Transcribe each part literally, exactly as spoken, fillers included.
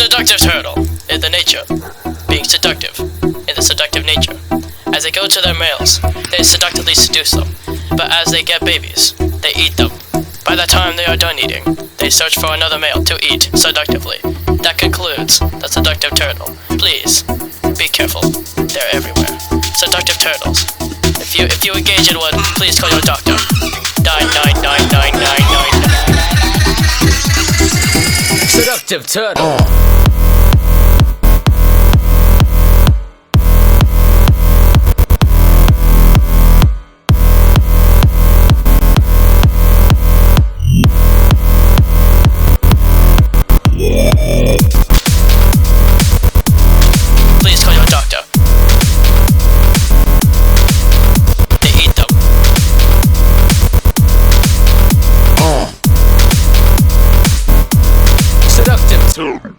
seductive turtle in the nature, being seductive, in the seductive nature. As they go to their males, they seductively seduce them, but as they get babies, they eat them. By the time they are done eating, they search for another male to eat seductively. That concludes the seductive turtle. Please, be careful. They're everywhere. Seductive turtles. If you if you engage in one, please call your doctor. nine nine nine nine nine nine. Seductive turtle. Please call your doctor. They eat them. Seductive turtle.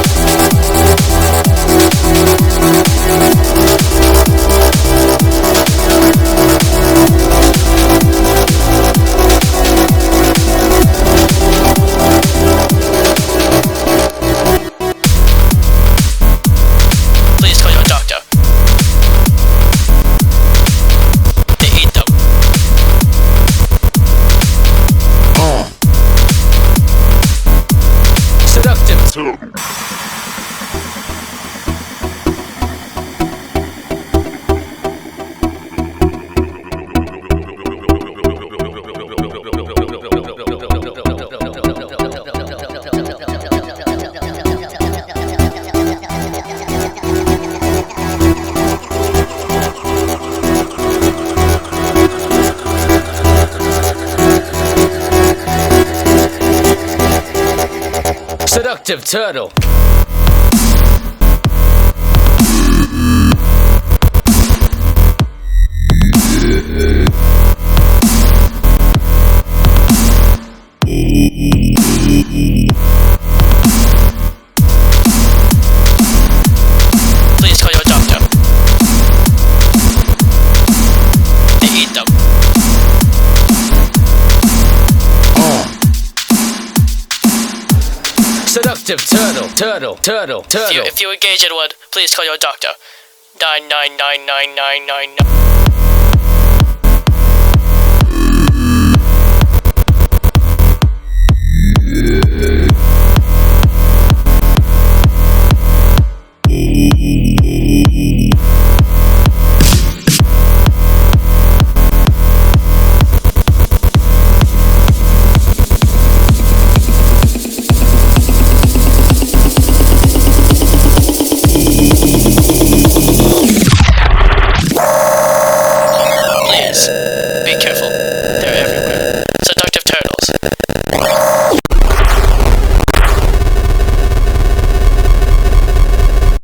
Please call your doctor. They eat them. Seductive turtle. Seductive turtle. Please call your doctor. They eat them. Seductive turtle. Turtle. Turtle. If you, Turtle. if you engage in one, please call your doctor. nine nine nine nine nine nine nine. Please, be careful. They're everywhere. Seductive turtles.